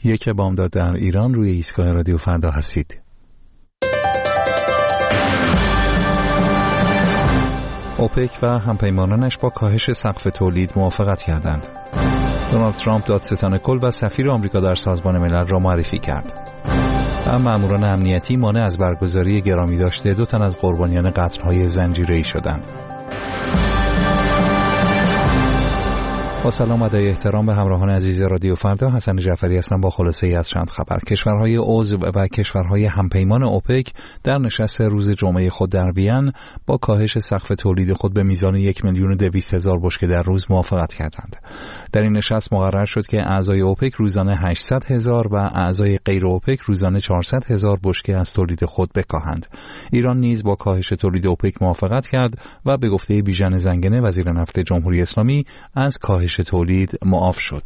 یک بامداد در ایران، روی ایستگاه رادیو فردا هستید. اوپک و همپیمانانش با کاهش سقف تولید موافقت کردند. دونالد ترامپ دادستان کل و سفیر آمریکا در سازمان ملل را معرفی کرد. و ماموران امنیتی مانع از برگزاری گرامی داشته 2 تن از قربانیان قتل‌های زنجیره‌ای شدند. با سلام و ادای احترام به همراهان عزیز رادیو فردا، حسن جعفری هستم با خلاصه‌ای از چند خبر. کشورهای عضو و کشورهای همپیمان اوپک در نشست روز جمعه خود در وین با کاهش سقف تولید خود به میزان 1,200,000 بشکه در روز موافقت کردند. در این نشست مقرر شد که اعضای اوپک روزانه 800,000 و اعضای غیر اوپک روزانه 400,000 بشکه از تولید خود بکاهند. ایران نیز با کاهش تولید اوپک موافقت کرد و به گفته بیژن زنگنه وزیر نفت جمهوری اسلامی از کاهش تولید معاف شد.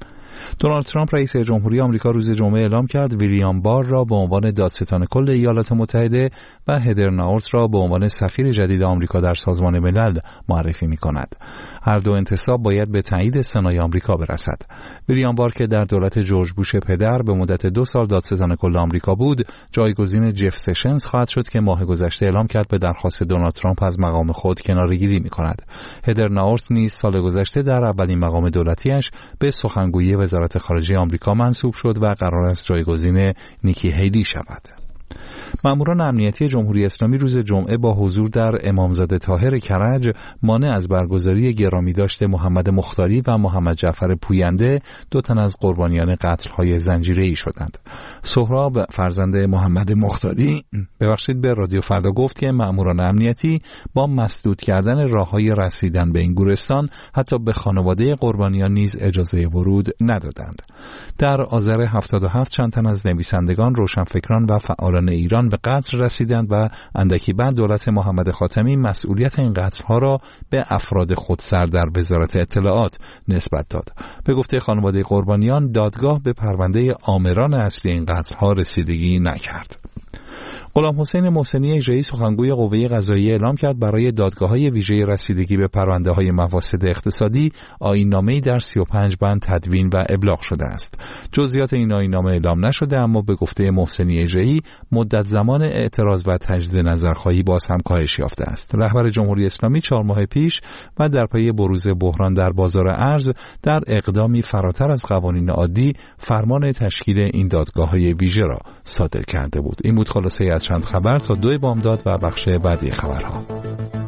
دونالد ترامپ رئیس جمهوری آمریکا روز جمعه اعلام کرد ویلیام بار را به عنوان دادستان کل ایالات متحده و هدر ناورت را به عنوان سفیر جدید آمریکا در سازمان ملل معرفی می‌کند. هر دو انتصاب باید به تایید سنای آمریکا برسد. ویلیام بار که در دولت جورج بوش پدر به مدت 2 سال دادستان کل آمریکا بود، جایگزین جف سشنز خواهد شد که ماه گذشته اعلام کرد به درخواست دونالد ترامپ از مقام خود کناره‌گیری می‌کند. هدر ناورت نیز سال گذشته در اولین مقام دولتیش به سخنگوی وزارت خارجه آمریکا منصوب شد و قرار است جایگزین نیکی هیلی شود. ماموران امنیتی جمهوری اسلامی روز جمعه با حضور در امامزاده طاهر کرج مانع از برگزاری گرامی داشته محمد مختاری و محمد جعفر پوینده 2 تن از قربانیان قتل‌های زنجیره‌ای شدند. سهراب فرزند محمد مختاری به رادیو فردا گفت که ماموران امنیتی با مسدود کردن راه‌های رسیدن به این گورستان حتی به خانواده قربانیان نیز اجازه ورود ندادند. در آذر 77 چند تن از نویسندگان، روشنفکران و فعالان ایران به قتل رسیدند و اندکی بعد دولت محمد خاتمی مسئولیت این قتل‌ها را به افراد خودسر در وزارت اطلاعات نسبت داد. به گفته خانواده قربانیان، دادگاه به پرونده آمران اصلی این قتل‌ها رسیدگی نکرد. غلام حسین محسنی اجرایی سخنگوی قوه قضاییه اعلام کرد برای دادگاه‌های ویژه رسیدگی به پرونده‌های مفاسد اقتصادی آیین‌نامه‌ای در 35 بند تدوین و ابلاغ شده است. جزئیات این آیین‌نامه اعلام نشده، اما به گفته محسنی اجرایی مدت زمان اعتراض و تجدید نظرخواهی باز هم کاهش یافته است. رهبر جمهوری اسلامی 4 ماه پیش و در پی بروز بحران در بازار ارز در اقدامی فراتر از قوانین عادی فرمان تشکیل این دادگاه‌های ویژه را صادر کرده بود. این بود خلاصه از چند خبر تا 2 بامداد و بخش بعدی خبرها.